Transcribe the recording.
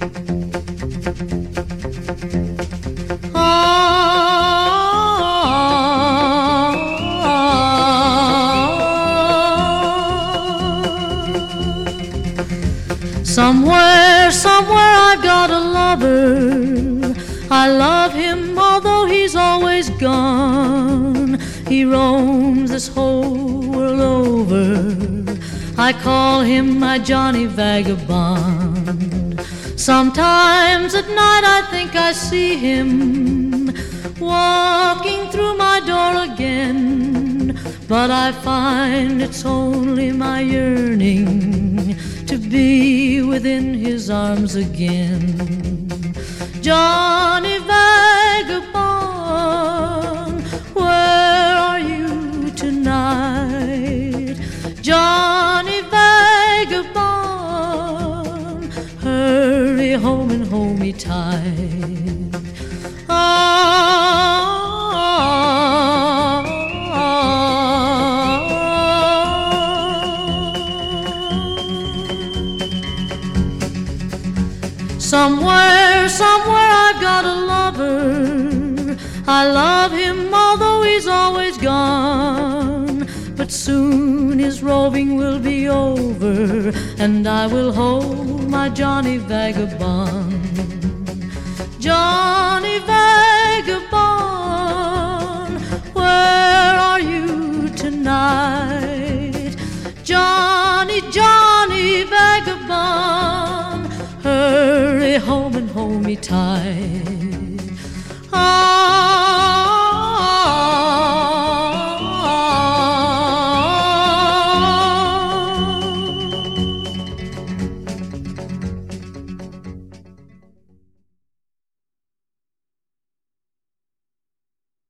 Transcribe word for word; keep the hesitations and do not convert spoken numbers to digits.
Somewhere, somewhere I've got a lover. I love him although he's always gone. He roams this whole world over. I call him my Johnny Vagabond. Sometimes at night I think I see him walking through my door again, but I find it's only my yearning to be within his arms again. Johnny Vagabond, where are you tonight? Johnny Vagabond, hurry home and hold me tight. Ah, somewhere, somewhere I've got a lover. I love him although he's always gone, but soon his roving will be over, and I will hold my Johnny Vagabond. Johnny Vagabond, where are you tonight? Johnny, Johnny Vagabond, hurry home and hold me tight. Ah,